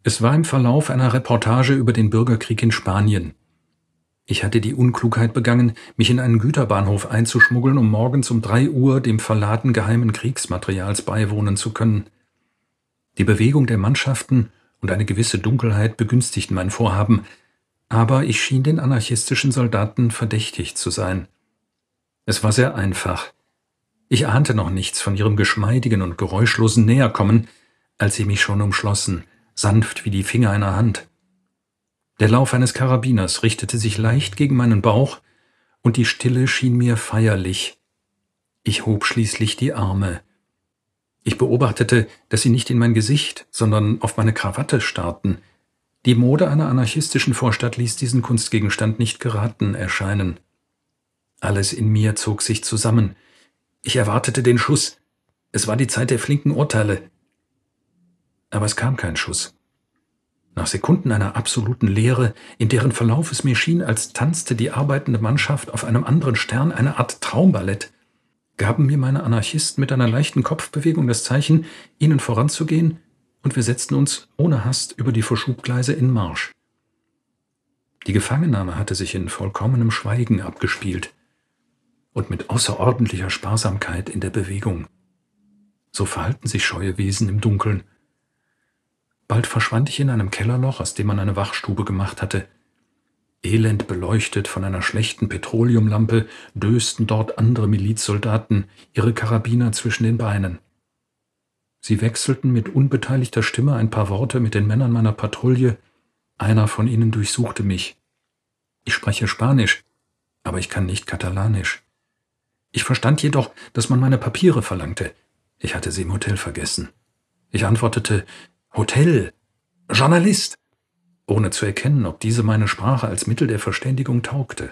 Es war im Verlauf einer Reportage über den Bürgerkrieg in Spanien. Ich hatte die Unklugheit begangen, mich in einen Güterbahnhof einzuschmuggeln, um morgens um 3 Uhr dem Verladen geheimen Kriegsmaterials beiwohnen zu können. Die Bewegung der Mannschaften und eine gewisse Dunkelheit begünstigten mein Vorhaben, aber ich schien den anarchistischen Soldaten verdächtig zu sein. Es war sehr einfach. Ich ahnte noch nichts von ihrem geschmeidigen und geräuschlosen Näherkommen, als sie mich schon umschlossen, sanft wie die Finger einer Hand. Der Lauf eines Karabiners richtete sich leicht gegen meinen Bauch, und die Stille schien mir feierlich. Ich hob schließlich die Arme. Ich beobachtete, dass sie nicht in mein Gesicht, sondern auf meine Krawatte starrten. Die Mode einer anarchistischen Vorstadt ließ diesen Kunstgegenstand nicht geraten erscheinen. Alles in mir zog sich zusammen. Ich erwartete den Schuss. Es war die Zeit der flinken Urteile. Aber es kam kein Schuss. Nach Sekunden einer absoluten Leere, in deren Verlauf es mir schien, als tanzte die arbeitende Mannschaft auf einem anderen Stern eine Art Traumballett, gaben mir meine Anarchisten mit einer leichten Kopfbewegung das Zeichen, ihnen voranzugehen, und wir setzten uns ohne Hast über die Verschubgleise in Marsch. Die Gefangennahme hatte sich in vollkommenem Schweigen abgespielt und mit außerordentlicher Sparsamkeit in der Bewegung. So verhalten sich scheue Wesen im Dunkeln. Bald verschwand ich in einem Kellerloch, aus dem man eine Wachstube gemacht hatte. Elend beleuchtet von einer schlechten Petroleumlampe dösten dort andere Milizsoldaten, ihre Karabiner zwischen den Beinen. Sie wechselten mit unbeteiligter Stimme ein paar Worte mit den Männern meiner Patrouille. Einer von ihnen durchsuchte mich. Ich spreche Spanisch, aber ich kann nicht Katalanisch. Ich verstand jedoch, dass man meine Papiere verlangte. Ich hatte sie im Hotel vergessen. Ich antwortete: Hotel, Journalist, ohne zu erkennen, ob diese meine Sprache als Mittel der Verständigung taugte.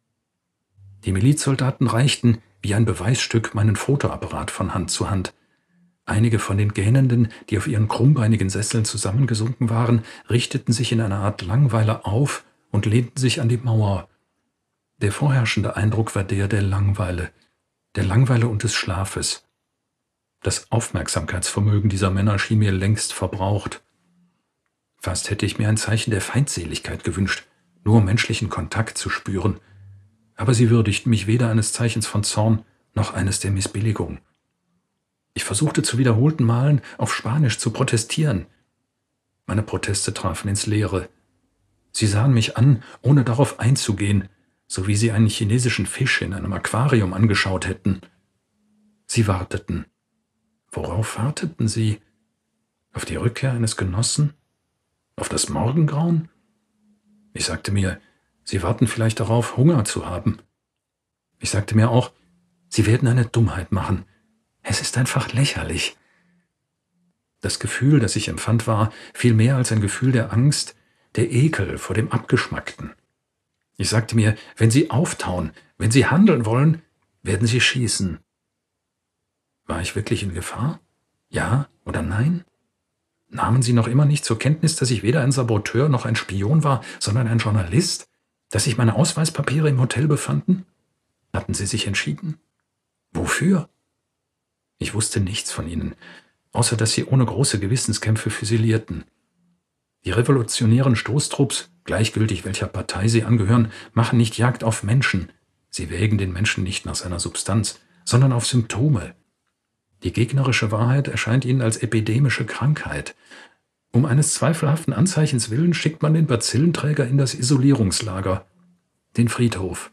Die Milizsoldaten reichten, wie ein Beweisstück, meinen Fotoapparat von Hand zu Hand. Einige von den Gähnenden, die auf ihren krummbeinigen Sesseln zusammengesunken waren, richteten sich in einer Art Langweiler auf und lehnten sich an die Mauer. Der vorherrschende Eindruck war der Langeweile und des Schlafes. Das Aufmerksamkeitsvermögen dieser Männer schien mir längst verbraucht. Fast hätte ich mir ein Zeichen der Feindseligkeit gewünscht, nur um menschlichen Kontakt zu spüren. Aber sie würdigten mich weder eines Zeichens von Zorn noch eines der Missbilligung. Ich versuchte zu wiederholten Malen auf Spanisch zu protestieren. Meine Proteste trafen ins Leere. Sie sahen mich an, ohne darauf einzugehen, so wie sie einen chinesischen Fisch in einem Aquarium angeschaut hätten. Sie warteten. Worauf warteten sie? Auf die Rückkehr eines Genossen? Auf das Morgengrauen? Ich sagte mir, sie warten vielleicht darauf, Hunger zu haben. Ich sagte mir auch, sie werden eine Dummheit machen. Es ist einfach lächerlich. Das Gefühl, das ich empfand, war viel mehr als ein Gefühl der Angst, der Ekel vor dem Abgeschmackten. Ich sagte mir, wenn sie auftauen, wenn sie handeln wollen, werden sie schießen. War ich wirklich in Gefahr? Ja oder nein? Nahmen sie noch immer nicht zur Kenntnis, dass ich weder ein Saboteur noch ein Spion war, sondern ein Journalist? Dass sich meine Ausweispapiere im Hotel befanden? Hatten sie sich entschieden? Wofür? Ich wusste nichts von ihnen, außer dass sie ohne große Gewissenskämpfe füsilierten. Die revolutionären Stoßtrupps, gleichgültig welcher Partei sie angehören, machen nicht Jagd auf Menschen. Sie wägen den Menschen nicht nach seiner Substanz, sondern auf Symptome. Die gegnerische Wahrheit erscheint ihnen als epidemische Krankheit. Um eines zweifelhaften Anzeichens willen schickt man den Bazillenträger in das Isolierungslager, den Friedhof.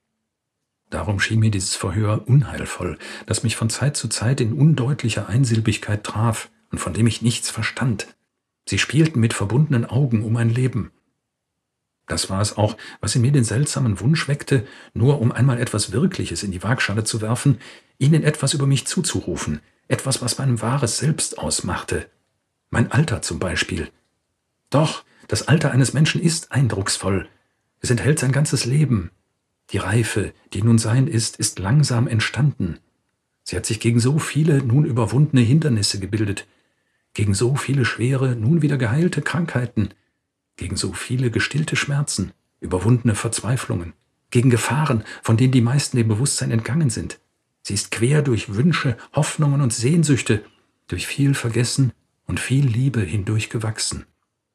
Darum schien mir dieses Verhör unheilvoll, das mich von Zeit zu Zeit in undeutlicher Einsilbigkeit traf und von dem ich nichts verstand. Sie spielten mit verbundenen Augen um mein Leben. Das war es auch, was in mir den seltsamen Wunsch weckte, nur um einmal etwas Wirkliches in die Waagschale zu werfen, ihnen etwas über mich zuzurufen, etwas, was mein wahres Selbst ausmachte. Mein Alter zum Beispiel. Doch, das Alter eines Menschen ist eindrucksvoll. Es enthält sein ganzes Leben. Die Reife, die nun sein ist langsam entstanden. Sie hat sich gegen so viele nun überwundene Hindernisse gebildet, gegen so viele schwere, nun wieder geheilte Krankheiten, gegen so viele gestillte Schmerzen, überwundene Verzweiflungen, gegen Gefahren, von denen die meisten dem Bewusstsein entgangen sind. Sie ist quer durch Wünsche, Hoffnungen und Sehnsüchte, durch viel Vergessen und viel Liebe hindurch gewachsen.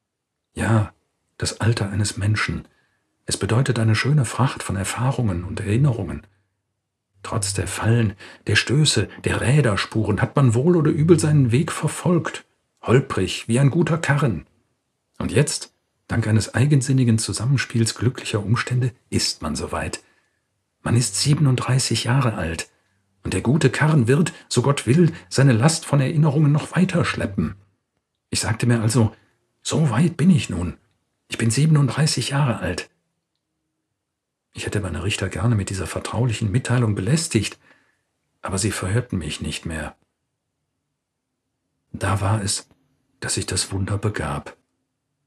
Ja, das Alter eines Menschen. Es bedeutet eine schöne Fracht von Erfahrungen und Erinnerungen. Trotz der Fallen, der Stöße, der Räderspuren hat man wohl oder übel seinen Weg verfolgt, holprig wie ein guter Karren. Und jetzt, dank eines eigensinnigen Zusammenspiels glücklicher Umstände, ist man soweit. Man ist 37 Jahre alt, und der gute Karren wird, so Gott will, seine Last von Erinnerungen noch weiter schleppen. Ich sagte mir also, so weit bin ich nun. Ich bin 37 Jahre alt. Ich hätte meine Richter gerne mit dieser vertraulichen Mitteilung belästigt, aber sie verhörten mich nicht mehr. Da war es, dass sich das Wunder begab.